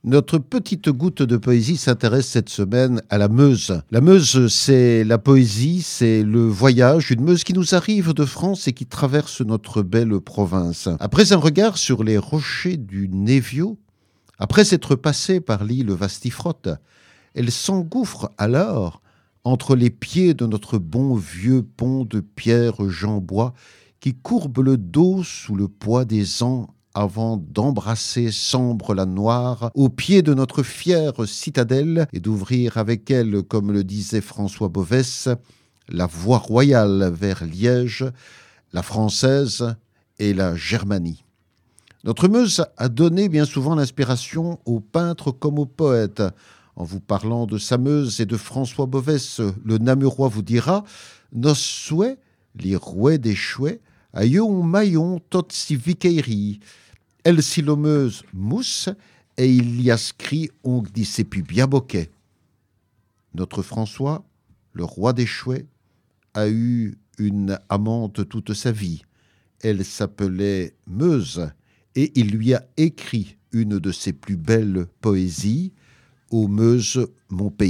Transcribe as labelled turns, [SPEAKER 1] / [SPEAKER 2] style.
[SPEAKER 1] Notre petite goutte de poésie s'intéresse cette semaine à la Meuse. La Meuse, c'est la poésie, c'est le voyage, une Meuse qui nous arrive de France et qui traverse notre belle province. Après un regard sur les rochers du Névio, après s'être passée par l'île Vastifrotte, elle s'engouffre alors entre les pieds de notre bon vieux pont de pierre Jean-Bois qui courbe le dos sous le poids des ans avant d'embrasser sombre la noire au pied de notre fière citadelle et d'ouvrir avec elle, comme le disait François Bovesse, la voie royale vers Liège, la Française et la Germanie. Notre Meuse a donné bien souvent l'inspiration aux peintres comme aux poètes. En vous parlant de sa Meuse et de François Bovesse, le Namurois vous dira « Nos souhaits, les rouets des chouets, aillons maillon tot si viqueiri. Elle si l'homeuse mousse, et il y a scrit on dit plus bien boquet. » Notre François, le roi des chouets, a eu une amante toute sa vie. Elle s'appelait Meuse, et il lui a écrit une de ses plus belles poésies, « Ô Meuse, mon pays ».